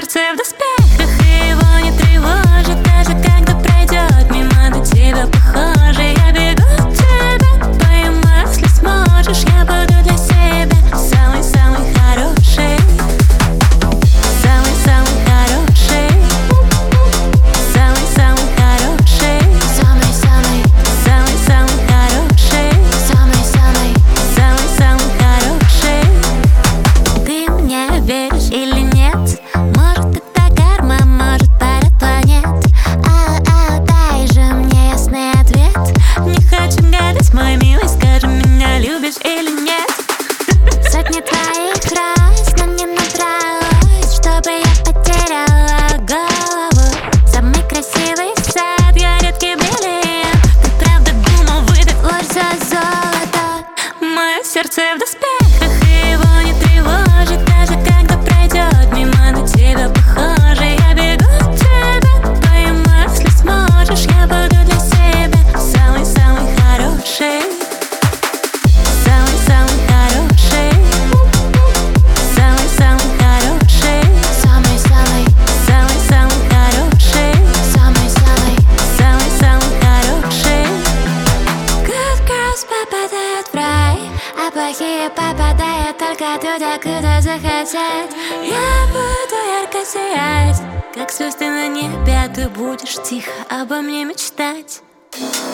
сердце в доспехах, и его не тревожит, даже когда пройдет мимо до тебя похожий. Я бегу от тебя, пойму, если сможешь, я буду для себя самый-самый хороший. Самый-самый хороший. Самый-самый хороший. Самый-самый, Самый-самый хороший. самый-самый. Самый-самый хороший. Ты мне веришь или нет? Может, это карма, может, полет планет. Дай же мне ясный ответ. Не хочу гадать, мой милый, скажи, меня любишь или нет? Сотни твоих раз, но не набралось, чтобы я потеряла голову. Самый красивый сад, я редкий бриллиант. Ты правда думал выдать ложь за золото? Мое сердце в доспехах, и его не тревожит, даже когда пройдет мимо на тебя похожий. Я бегу от тебя, пойму, если сможешь, я буду для себя самый-самый хороший. Самый-самый хороший. Самый-самый хороший. Самый-самый, Самый-самый хороший. самый-самый. Самый-самый хороший. Good girls попадают в рай, а плохие попадают только туда, куда захотят. Я буду ярко сиять, как звезды на небе, а ты будешь тихо обо мне мечтать.